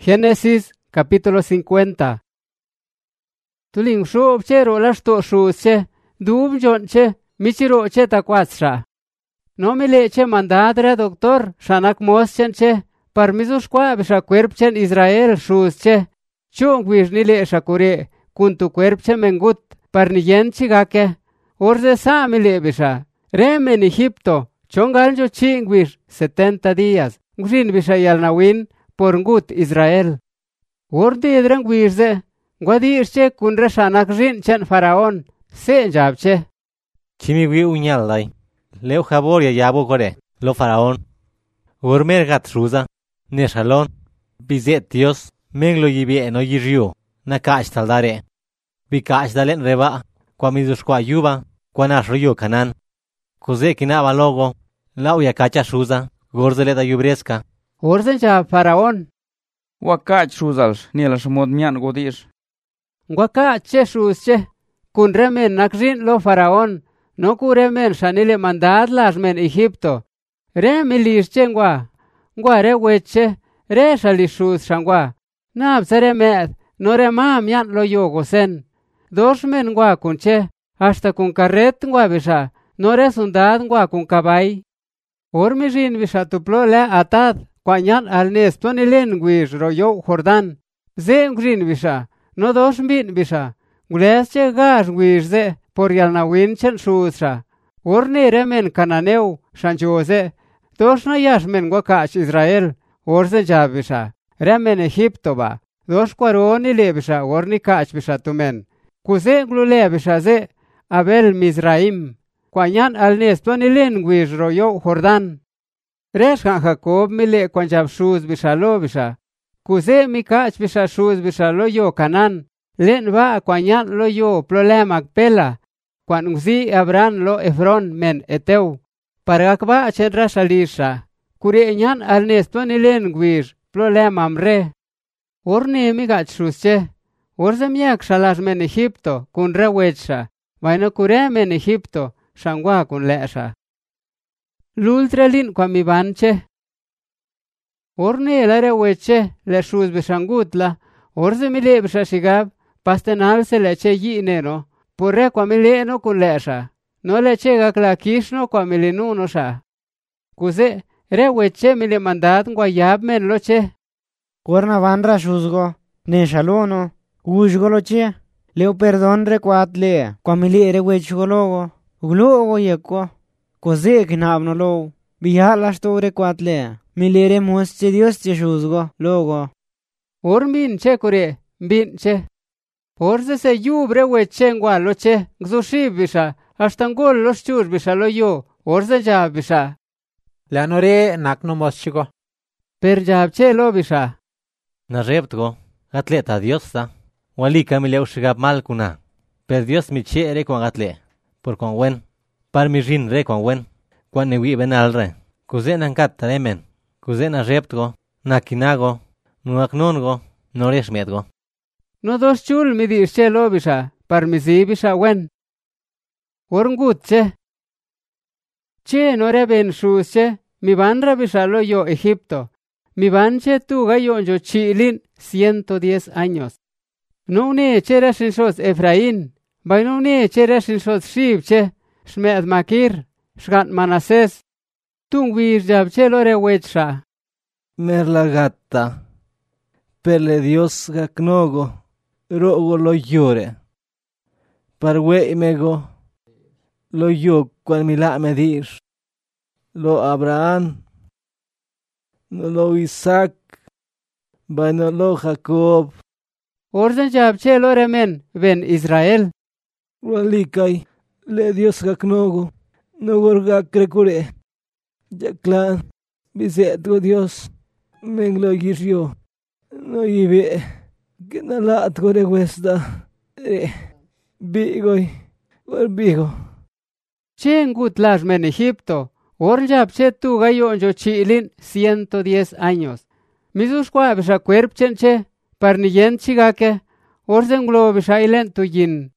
Génesis capítulo 50. Tuling shub che ro lasto shuz che, dub jon che, michiro che takwasha. No mi le che mandadre doctor, shanak mos chen che, parmizus kwa bisha cuerp chen Israel shuz che, chung wish ni le shakure, kun tu cuerp che mengut, parniyen chigake, orze sa mi le bisha, rem en Egipto, chongal jo chingwish 70 días, gushin bisha yalnawin, por ngut Israel. Ordi edran wirze, guadir che kunre shanak rin chen faraón, se jab che. Chimi wi unyal lai. Leo jabor ya yabo gore, lo faraón. Urmer gat ruza, ne shalon, bizet Dios, menglo yibi eno yiriu, na kaach taldare. Bi kaach dalen reba, kwa mizus kwa yuba, kwa nash rio kanan. Kuze kinaba logo, lau ya kacha shuza, gorzele da yubreska. Orzen jab faraón. Wakach shuzal, niela shmod mian godir. Wakach che shuz che, kunre men nakrin lo faraón, no kure men shanile mandad las men Egipto. Re milis chengwa, ngwa re weche, re shali shuz shangwa. Nab sere med, no re ma mian lo yogo sen. Dos men ngwa kunche, hasta kun carret ngwa bisha, no re sundad ngwa kun kabay. Ormi rin bisha tuplo le atad. Quanyan al nesto ni lenguish royo Jordan. Ze ngrin bisha, no dos bin bisha. Gules che gash wish ze, por yalnawin chen shusha. Orne remen cananeu, shanchoze. Dos na yash men guakach Israel, orze jab bisha. Remen Egipto ba. Dos quaroni le bisha, orni kach bisha tumen. Kuze glule bisha ze, Abel Mizraim. Quanyan al nesto ni lenguish royo Jordan. Reshan Jacob mile kwanjab shuz bishalo bisha. Kuze mi kach bisha shuz bishalo yo kanan. Len ba kwanyan lo yo problemak pela. Kwan uzi abran lo Efron men eteu. Pargak ba chedra shalisha. Kure nyan al nesto ni len gwish problemam re. Orne mi kach shuz che. Orze miak shalash men Egipto kun re wechsha. Vaino kure men Egipto shangwa kun leesha. Lultrelin kwa mi banche. Orne elare weche le shuz bishangutla. Orze mi le bishashigab. Pastenal se leche yi neno. Purre kwa mi le no kun leesha. No leche gakla kishno kwa mi linuno sha. Kuze re weche mi le mandat ngwa yab men loche. Corna vanra shuzgo. Ne shalono. Ujgo loche. Leo perdon requatle. Kwa mi le ere wechgo logo. Glugo yekko. Koze knabno lo, bihala store quatle, milere mosche Dios che shuzgo, logo. Ormin che kure, bin che. Orze se yubre weche ngwa loche, gzushi bisha, ashtangol los chur bisha lo yo, orze jab bisha. Leanore nakno moschigo. Per jab che lo bisha. Na reptgo, atleta Dios ta. Walika mi leo shigab malkuna. Per Dios mi che ere con atle, por con wen. Par mi rin re con wen, quan ne wi ben alre. Kuze nan kat taremen, kuze na reptgo, na kinago, nuaknongo, noresh medgo. No dos chul mi dir che lo bisha, par mi zi bisha wen. Orngut che. Che no re ben shuz che, mi banra bisha lo yo Egipto. Mi banche tu gayo yo chilin 110 años. No ne che reshin shos Efraín, bai no ne che reshin shos Shib che. Shmed Makir, Shgat Manases, Tungwir jab chelore wetsha. Merla gata, perle Dios gaknogo, rogo lo llore. Parwe mego, lo yo cual mila medir, lo Abraham, no lo Isaac, no lo Jacob. Orzen jab chelore men, ben Israel. Walikay. Le Dios gaknogo, no gorga crecure. Yaklan, biseto Dios, menglo girio, no ibe, que na la atcore cuesta, bigoy, or bigo. Chengut las men Egipto, orjab che tu gayo yo chilin 110 años. Misus kwa bisha cuerp chenche, parniyen chigake, orzen glo bisha ilen tuyin.